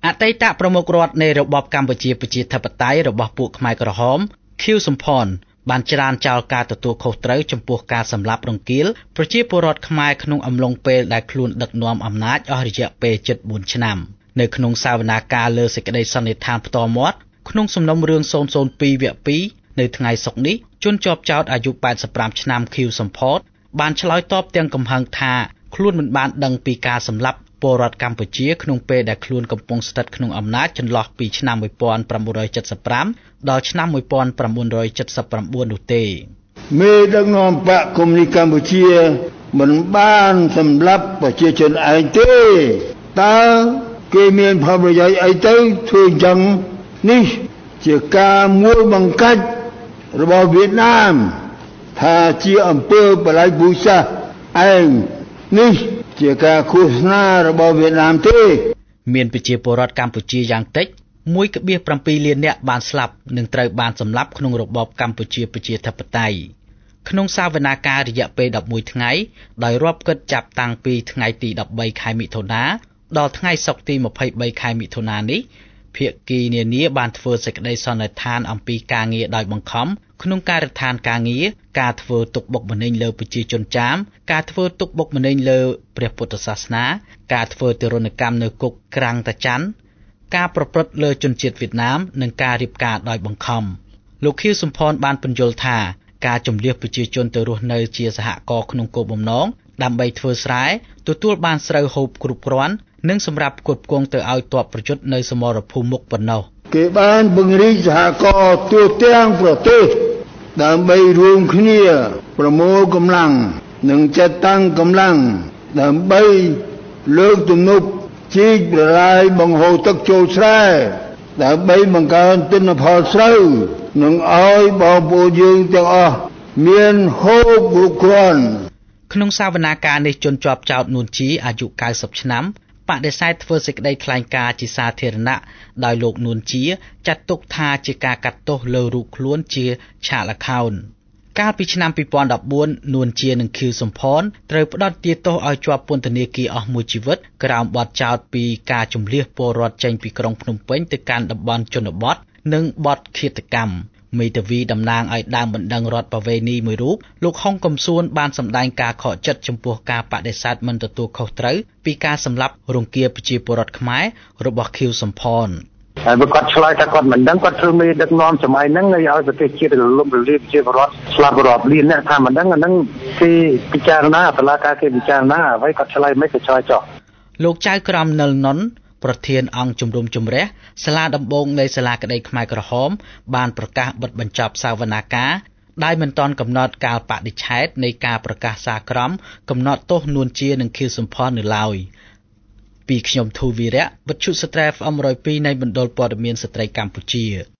អតីតប្រមុខរដ្ឋនៃរបបកម្ពុជាប្រជាធិបតេយ្យរបស់ពួកខ្មែរក្រហមខៀវសំផនបានច្រានចោលការទទួលខុសត្រូវចំពោះការសម្លាប់រង្គាលប្រជាពលរដ្ឋខ្មែរក្នុងអំឡុងពេលដែលខ្លួនដឹកនាំអំណាចអស់រយៈពេលជិត4ឆ្នាំនៅក្នុងសវនាការលើសេចក្តីសន្និដ្ឋានផ្ទាល់មាត់ក្នុងសំណុំរឿង002វគ្គ2នៅថ្ងៃសុក្រនេះជនជាប់ចោទអាយុ85ឆ្នាំខៀវសំផតបានឆ្លើយតបទាំងកំហឹងថាខ្លួនមិនបានដឹងពីការសម្លាប់ពលរដ្ឋកម្ពុជាក្នុងពេលដែលខ្លួនកំពុងស្ថិតក្នុងអំណាចចន្លោះពីឆ្នាំ1975ដល់ឆ្នាំ1979នោះទេមេដឹកនាំបកកុម្មុយនីសកម្ពុជាមិនបានសម្លាប់ប្រជាជនឯងទេតើគេមានផលប្រយោជន៍អីទៅធ្វើអញ្ចឹងនេះជាការមួយបង្កាច់របស់វៀតណាមថាជាអំពើបលាយពូជសាសន៍ឯងនេះជាការឃោសនារបស់វៀតណាមទេមានប្រជាពលរដ្ឋកម្ពុជាយ៉ាងតិច 1.7 លាននាក់បានស្លាប់និងត្រូវបានសម្លាប់ក្នុងរបបកម្ពុជាប្រជាធិបតេយ្យក្នុងសវនាការរយៈពេល11ថ្ងៃដោយរាប់គិតចាប់តាំងពីថ្ងៃទី13ខែមិថុនាដល់ថ្ងៃសុក្រទី23ខែមិថុនានេះភាគីនានាបានធ្វើសេចក្តីសន្និដ្ឋានអំពីការងារដោយបង្ខំក្នុងការដ្ឋានការងារការធ្វើទុកបុកម្នេញលើប្រជាជនចាមការធ្វើទុកបុកម្នេញលើព្រះពុទ្ធសាសនាការធ្វើទារុណកម្មនៅគុកក្រាំងតាច័ន្ទការប្រព្រឹត្តលើជនជាតិវៀតណាមនិងការរៀបការដោយបង្ខំលោកខៀវសំផនបានពន្យល់ថាការជំលៀសប្រជាជនទៅរស់នៅជាសហករណ៍ក្នុងគោលបំណងដើម្បីធ្វើស្រែទទួលបានស្រូវហូបគ្រប់គ្រាន់និងសម្រាប់ផ្គត់ផ្គង់ទៅឲ្យទ័ពប្រយុទ្ធនៅសមរភូមិមុខប៉ុណ្ណោះគេបានពង្រីកសហករណ៍ទូទាំងប្រទេសដើម្បីរួមគ្នាប្រមូលកម្លាំងនិងចាត់តាំងកម្លាំងដើម្បីលើកទំនប់ជីកប្រឡាយបង្ហូរទឹកចូលស្រែដើម្បីបង្កើនទិន្នផលស្រូវនិងឲ្យបងប្អូនយើងទាំងអស់មានហូបគ្រប់គ្រាន់ក្នុងសវនាការនេះជនជាប់ចោទនួនជាអាយុ90ឆ្នាំបដិសេធធ្វើសេចក្តីថ្លែងការណ៍ជាសាធារណៈដោយលោកនួនជាចាត់ទុកថាជាការកាត់ទោសលើរូបខ្លួនជាឆាកល្ខោនកាលពីឆ្នាំ2014នួនជានិងខៀវសំផនត្រូវផ្ដន្ទាទោសឲ្យជាប់ពន្ធនាគារអស់មួយជីវិតក្រោមបទចោទពីការជំលៀសពលរដ្ឋចេញពីក្រុងភ្នំពេញទៅកាន់តំបន់ជនបទនិងបទឃាតកម្មមេធាវីតំណាងឲ្យដើមបណ្ដឹងរដ្ឋបវេនីមួយរូបលោកហុងកំសួនបានសម្ដែងការខកចិត្តចំពោះការបដិសេធមិនទទួលខុសត្រូវពីការសម្លាប់រង្គាលប្រជាពលរដ្ឋខ្មែររបស់ខៀវសំផនហើយបើគាត់ឆ្លើយថាគាត់មិនដឹងគាត់ធ្វើមេដឹកនាំសម័យហ្នឹងឲ្យប្រទេសជាតិរលំរលាយប្រជាពលរដ្ឋស្លាប់រាប់លានអ្នកថាមិនដឹងអាហ្នឹងគេពិចារណាតុលាការគេពិចារណាអ្វីគាត់ឆ្លើយមិនក៏ឆ្លើយចោះលោកចៅក្រមនិលនុនប្រធានអង្គជំរុំជម្រះសាលាដំបងនៃសាលាក្តីខ្មែរក្រហមបានប្រកាសបិទបញ្ចប់សវនាការដែលមិនទាន់កំណត់កាលបរិច្ឆេទនៃការប្រកាសសាក្រមកំណត់ទោសនួនជានិងខៀវសំផននៅឡើយពីខ្ញុំធូវីរៈវិទ្យុស្ត្រែ FM 102នៃមណ្ឌលព័ត៌មានស្ត្រីកម្ពុជា